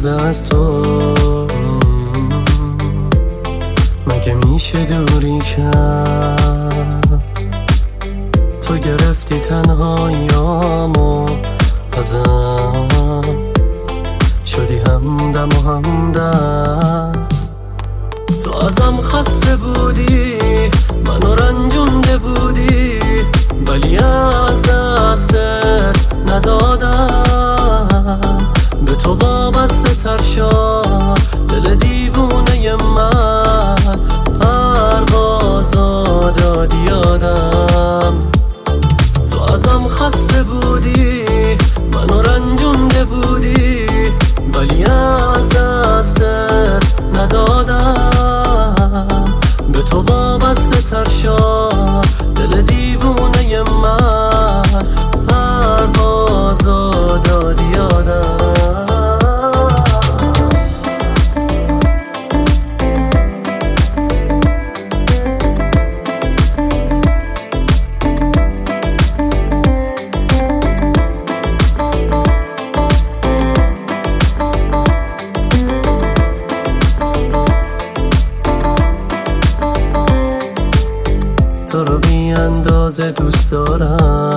شده از تو، مگه میشه دوری کرد؟ تو گرفتی تنهاییامو ازم، شدی همدم و همدم. تو ازم خسته بودی، منو رنجونده بودی، ولی از دستت ندادم. به تو وابسته تر شد دل دیوونه من، پروازا دادی یادم. تو ازم خسته بودی، منو رنجونده بودی، ولی از دستت ندادم. به تو وابسته تر شد دل دیوونه من، پروازا دادی یادم. تو رو بی اندازه دوست دارم،